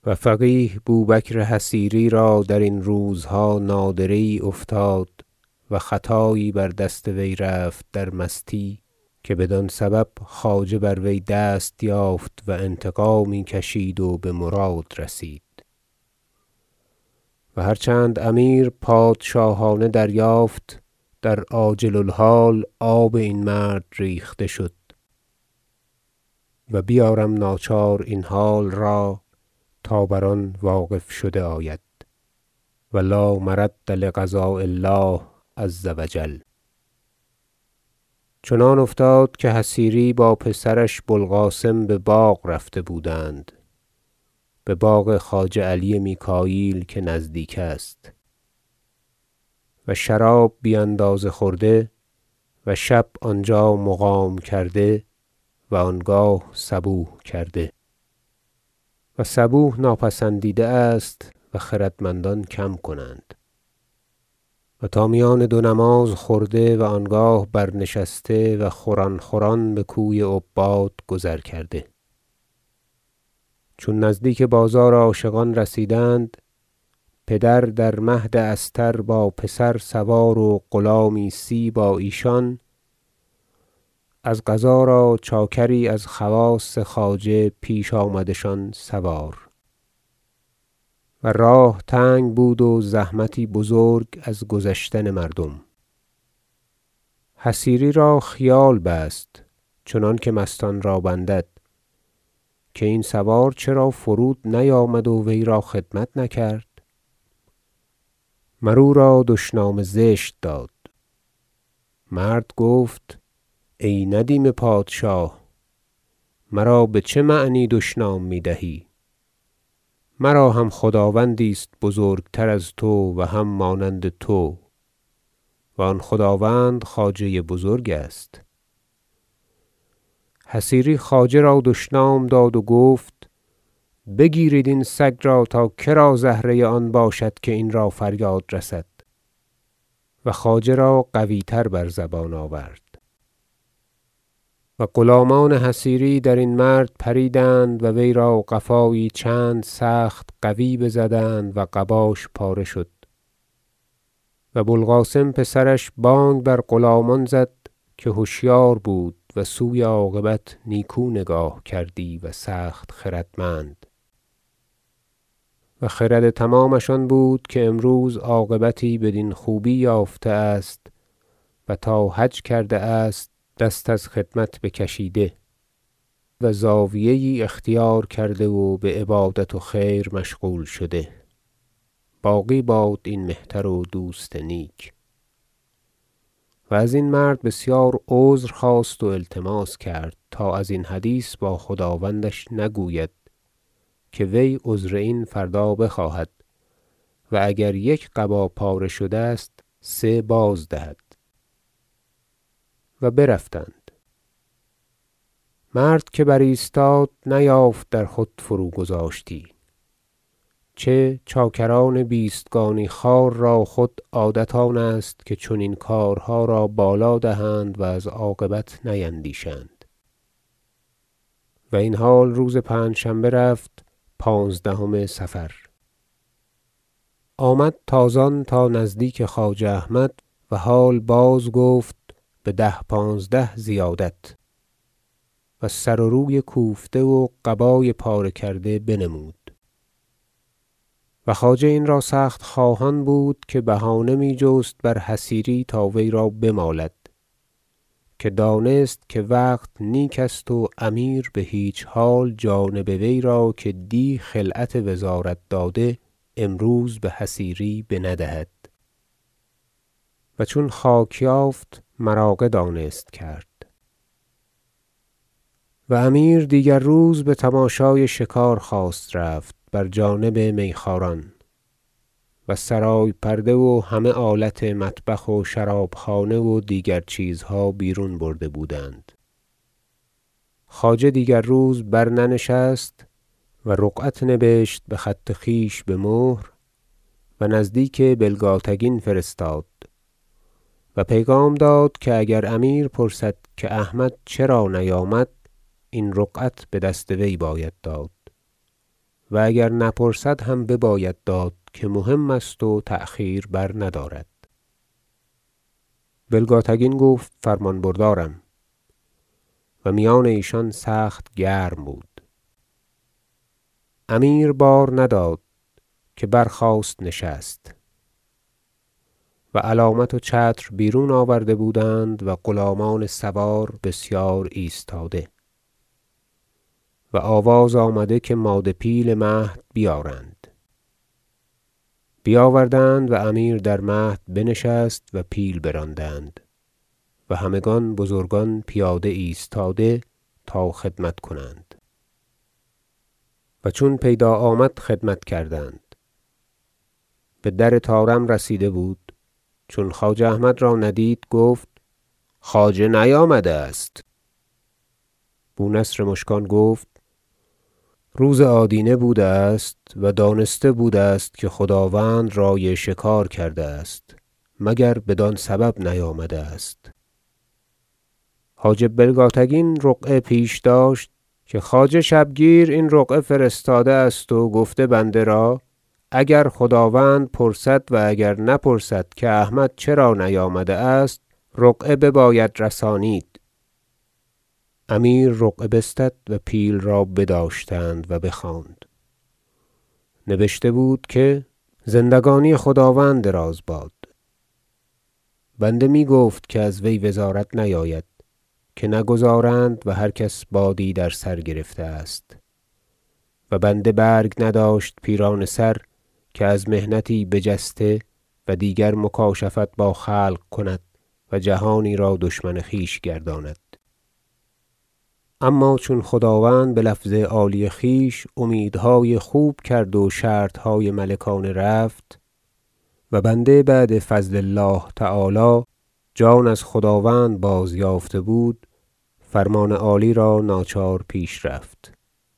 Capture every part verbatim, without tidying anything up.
و فقیه بوبکر حصیری را درین روزها نادره یی افتاد و خطایی بر دست وی رفت در مستی که بدان سبب خواجه بر وی دست یافت و انتقامی کشید و بمراد رسید و هر چند امیر پادشاهانه دریافت در عاجل الحال آب این مرد ریخته شد و بیارم ناچار این حال را تا بر آن واقف شده آید و لا مرد لقضاء الله عز و جل. چنان افتاد که حصیری با پسرش بوالقاسم بباغ رفته بودند بباغ خواجه علی میکاییل که نزدیک است و شراب بی اندازه خورده و شب آنجا مقام کرده و آنگاه صبوح کرده و صبوح ناپسندیده است و خردمندان کم کنند و تا میان دو نماز خورده و آنگاه برنشسته و خوران خوران بکوی عباد گذر کرده. چون نزدیک بازار عاشقان رسیدند پدر در مهد استر با پسر سوار و غلامی سی با ایشان از قضا را چاکری از خواص خواجه پیش آمدشان سوار و راه تنگ بود و زحمتی بزرگ از گذشتن مردم. حصیری را خیال بست چنانکه مستان را بندد که این سوار چرا فرود نیامد و وی را خدمت نکرد. مر او را دشنام زشت داد. مرد گفت ای ندیم پادشاه مرا بچه معنی دشنام میدهی؟ مرا هم خداوندی است بزرگتر از تو و هم مانند تو و آن خداوند خواجه بزرگ است. حصیری خواجه را دشنام داد و گفت بگیرید این سگ را تا کرا زهره آن باشد که این را فریاد رسد و خواجه را قوی تر بر زبان آورد و غلامان حصیری درین مرد پریدند و وی را قفایی چند سخت قوی بزدند و قباش پاره شد و بوالقاسم پسرش بانگ بر غلامان زد که هشیار بود و سوی عاقبت نیکو نگاه کردی و سخت خردمند و خرد تمامش آن بود که امروز عاقبتی بدین خوبی یافته است و تا حج کرده است دست از خدمت بکشیده و زاویه یی اختیار کرده و بعبادت و خیر مشغول شده. باقی باد این مهتر و دوست نیک. و ازین مرد بسیار عذر خواست و التماس کرد تا ازین حدیث با خداوندش نگوید که وی عذر این فردا بخواهد و اگر یک قبا پاره شده است سه بازدهد. و برفتند. مرد که برایستاد نیافت در خود فروگذاشتی چه چاکران بیستگانی خوار را خود عادت آن است که چنین کارها را بالا دهند و از عاقبت نیندیشند. و این حال روز پنجشنبه رفت پانزدهم صفر. آمد تازان تا نزدیک خواجه احمد و حال بازگفت بده پانزده زیادت و سر و روی کوفته و قبای پاره کرده بنمود و خواجه این را سخت خواهان بود که بهانه می جست بر حصیری تا وی را بمالد که دانست که وقت نیک است و امیر بهیچ حال جانب وی را که دی خلعت وزارت داده امروز بحصیری بندهد و چون خاک یافت مراغه دانست کرد. و امیر دیگر روز بتماشای شکار خواست رفت بر جانب میخواران و سرای پرده و همه آلت مطبخ و شرابخانه و دیگر چیزها بیرون برده بودند. خواجه دیگر روز برننشست و رقعت نبشت بخط خویش بمهر و نزدیک بلگاتگین فرستاد و پیغام داد که اگر امیر پرسد که احمد چرا نیامد این رقعت بدست وی باید داد و اگر نپرسد هم بباید داد که مهم است و تأخیر برندارد. بلگاتگین گفت فرمان بردارم و میان ایشان سخت گرم بود. امیر بار نداد که برخاست نشست و علامت و چتر بیرون آورده بودند و غلامان سوار بسیار ایستاده و آواز آمده که ماده پیل مهد بیارند. بیاوردند و امیر در مهد بنشست و پیل براندند و همگان بزرگان پیاده ایستاده تا خدمت کنند. و چون پیدا آمد خدمت کردند. به در طارم رسیده بود. چون خواجه احمد را ندید گفت خواجه نیامده است. بونصر مشکان گفت روز آدینه بوده است و دانسته بوده است که خداوند رای شکار کرده است مگر بدان سبب نیامده است. حاجب بلگاتگین رقعه پیش داشت که خواجه شبگیر این رقعه فرستاده است و گفته بنده را اگر خداوند پرسد و اگر نپرسد که احمد چرا نیامده است رقعه بباید رسانید. امیر رقعه بستد و پیل را بداشتند و بخواند. نبشته بود که زندگانی خداوند دراز باد. بنده می گفت که از وی وزارت نیاید که نگذارند و هر کس بادی در سر گرفته است و بنده برگ نداشت پیرانه سر که از محنتی بجسته و دیگر مکاشفت با خلق کند و جهانی را دشمن خویش گرداند. اما چون خداوند بلفظ عالی خویش امیدهای خوب کرد و شرطهای ملکانه رفت و بنده بعد فضل الله تعالی جان از خداوند بازیافته بود فرمان عالی را ناچار پیش رفت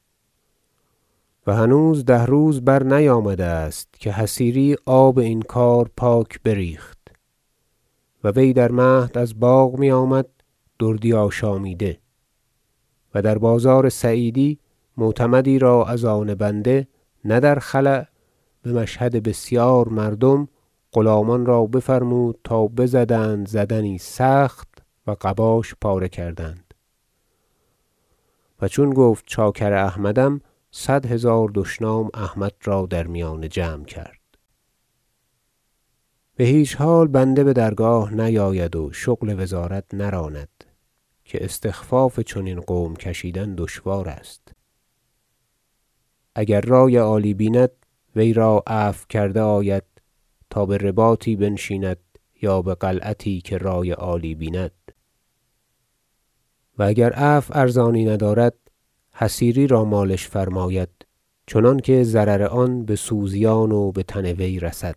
و هنوز ده روز برنیامده است که حصیری آب این کار پاک بریخت و وی در مهد از باغ می آمد دردی آشامیده و در بازار سعیدی معتمدی را از آن بنده نه در خلاء بمشهد بسیار مردم غلامان را بفرمود تا بزدند زدنی سخت و قباش پاره کردند و چون گفت چاکر احمدم صد هزار دشنام احمد را در میان جمع کرد. به هیچ حال بنده بدرگاه نیاید و شغل وزارت نراند که استخفاف چنین قوم کشیدن دشوار است. اگر رای عالی بیند وی را عفو کرده آید تا به رباطی بنشیند یا به قلعتی که رای عالی بیند و اگر عفو ارزانی ندارد حصیری را مالش فرماید چنانکه ضرر آن به سوزیان و به تن وی رسد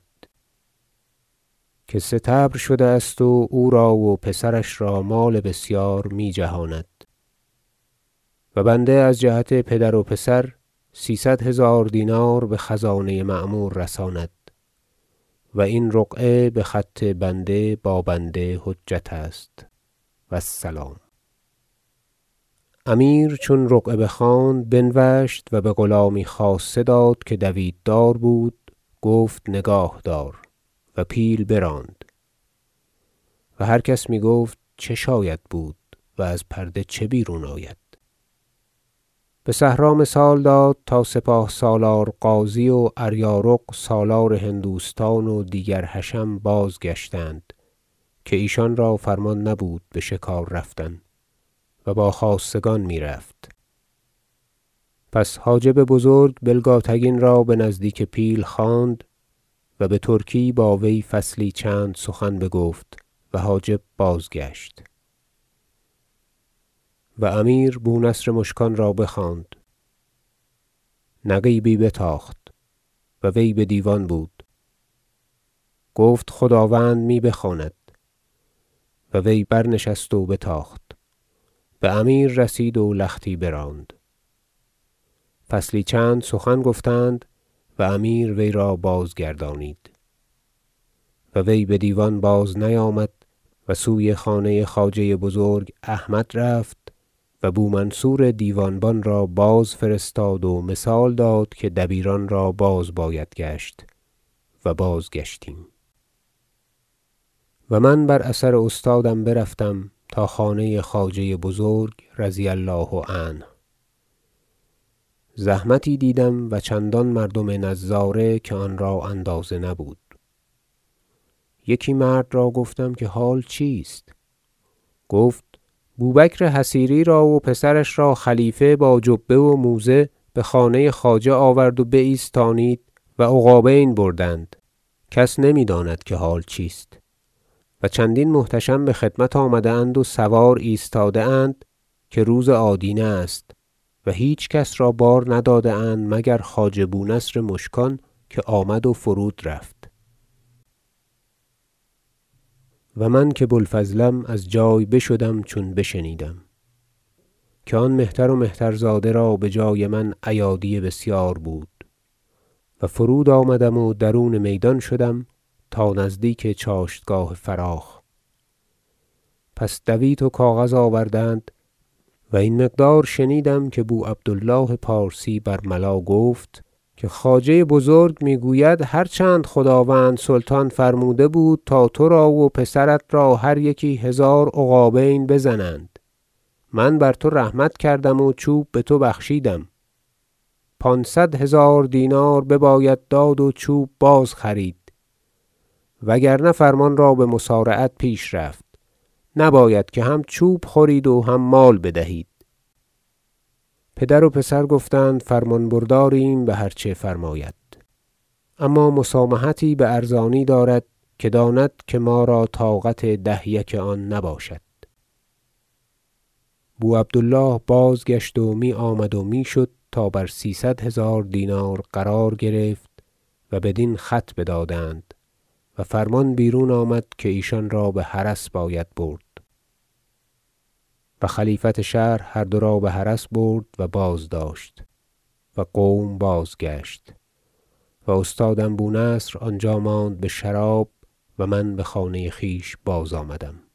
که ستبر شده است و او را و پسرش را مال بسیار می جهاند و بنده از جهت پدر و پسر سیصد هزار دینار به خزانه معمور رساند و این رقعه به خط بنده با بنده حجت است و السلام. امیر چون رقعه بخواند بنوشت و به غلامی خاصه داد که دویتدار بود گفت نگاه دار و پیل براند و هر کس می گفت چه شاید بود و از پرده چه بیرون آید. به صحرا مثال داد تا سپاه سالار غازی و اریارق سالار هندوستان و دیگر حشم بازگشتند که ایشان را فرمان نبود به شکار رفتن و با خاصگان می رفت. پس حاجب بزرگ بلگاتگین را به نزدیک پیل خواند و به ترکی با وی فصلی چند سخن بگفت و حاجب بازگشت و امیر بونصر مشکان را بخواند. نقیبی بتاخت و وی به دیوان بود. گفت خداوند می بخواند و وی برنشست و بتاخت. به امیر رسید و لختی براند. فصلی چند سخن گفتند و امیر وی را بازگردانید و وی به دیوان باز نیامد و سوی خانه خواجه بزرگ احمد رفت و بومنصور دیوانبان را باز فرستاد و مثال داد که دبیران را باز باید گشت و بازگشتیم و من بر اثر استادم برفتم تا خانه خواجه بزرگ رضی الله عنه. زحمتی دیدم و چندان مردم نظاره که آن را اندازه نبود. یکی مرد را گفتم که حال چیست؟ گفت بوبکر حصیری را و پسرش را خلیفه با جبه و موزه بخانه خواجه آورد و بایستانید و عقابین بردند، کس نمیداند که حال چیست و چندین محتشم بخدمت آمده اند و سوار ایستاده اند که روز آدینه است و هیچ کس را بار نداده اند مگر خواجه بونصر مشکان که آمد و فرود رفت. و من که بوالفضلم از جای بشدم چون بشنیدم که آن مهتر و مهترزاده را بجای من ایادی بسیار بود و فرود آمدم و درون میدان شدم تا نزدیک چاشتگاه فراخ. پس دویت و کاغذ آوردند و این مقدار شنیدم که بو عبد الله پارسی برملا گفت که خواجه بزرگ میگوید هر چند خداوند سلطان فرموده بود تا ترا و پسرت را هر یکی هزار عقابین بزنند، من بر تو رحمت کردم و چوب بتو بخشیدم، پانصد هزار دینار بباید داد و چوب باز خرید وگرنه فرمان را بمسارعت پیش رفت، نباید که هم چوب خورید و هم مال بدهید. پدر و پسر گفتند فرمان برداریم بهر چه فرماید، اما مسامحتی بارزانی دارد که داند که ما را طاقت ده یک آن نباشد. بو عبد الله بازگشت و می آمد و می شد تا بر سیصد هزار دینار قرار گرفت و بدین خط بدادند و فرمان بیرون آمد که ایشان را بحرس باید برد و خلیفت شهر هر دو را بحرس برد و بازداشت و قوم بازگشت و استادم بونصر آنجا ماند بشراب و من بخانه خویش بازآمدم.